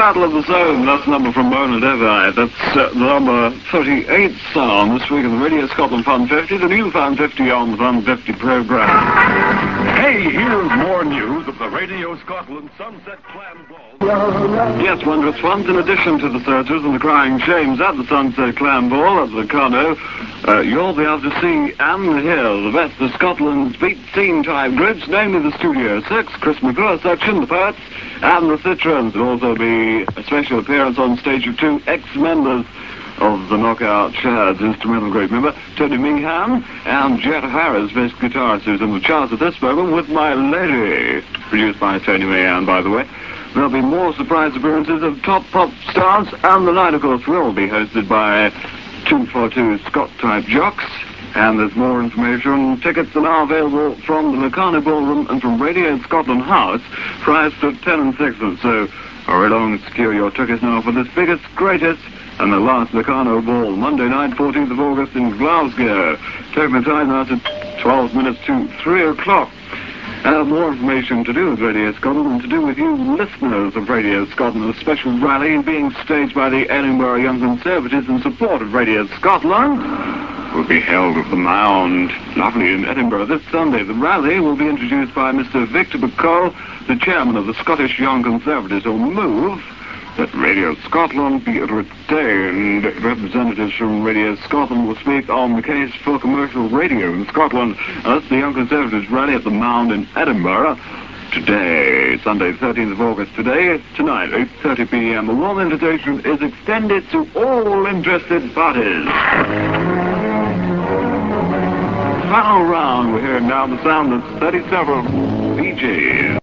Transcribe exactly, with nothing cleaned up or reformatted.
Battle of the Zone. That's the number from Mona Devi. That's uh, the number thirty-eight sound this week of the Radio Scotland Fun fifty, the new Fun fifty on the Fun fifty programme. Hey, here's more news of the Radio Scotland Sunset Clam Ball. Yes, wondrous funds in addition to the searchers and the crying shames at the Sunset Clam Ball at the Locarno. Uh, you'll be able to see and hear the best of Scotland's beat scene type groups, namely the Studio Six, Chris McClure section, the Poets, and the Citrons. There'll also be a special appearance on stage of two ex-members of the Knockout Shads instrumental group member, Tony Mingham, and Jet Harris, bass guitarist, who's in the charts at this program with My Lady, produced by Tony Mingham, by the way. There'll be more surprise appearances of top pop stars, and the night, of course, will be hosted by two forty-two Scott-type jocks. And there's more information. Tickets are now available from the Locarno Ballroom and from Radio Scotland House, priced at ten and sixpence. So hurry along and secure your tickets now for this biggest, greatest, and the last Locarno Ball, Monday night, fourteenth of August in Glasgow. Taking time now to twelve minutes to three o'clock. Uh, more information to do with Radio Scotland and to do with you listeners of Radio Scotland. A special rally being staged by the Edinburgh Young Conservatives in support of Radio Scotland will be held at the Mound, lovely in Edinburgh, this Sunday. The rally will be introduced by Mister Victor Bacall, the chairman of the Scottish Young Conservatives, who move that Radio Scotland be retained. Representatives from Radio Scotland will speak on the case for commercial radio in Scotland. And that's the Young Conservatives rally at the Mound in Edinburgh today, Sunday, thirteenth of August, today, tonight, eight thirty p m. A warm invitation is extended to all interested parties. Final round, we're hearing now the sound of thirty-seven D Js.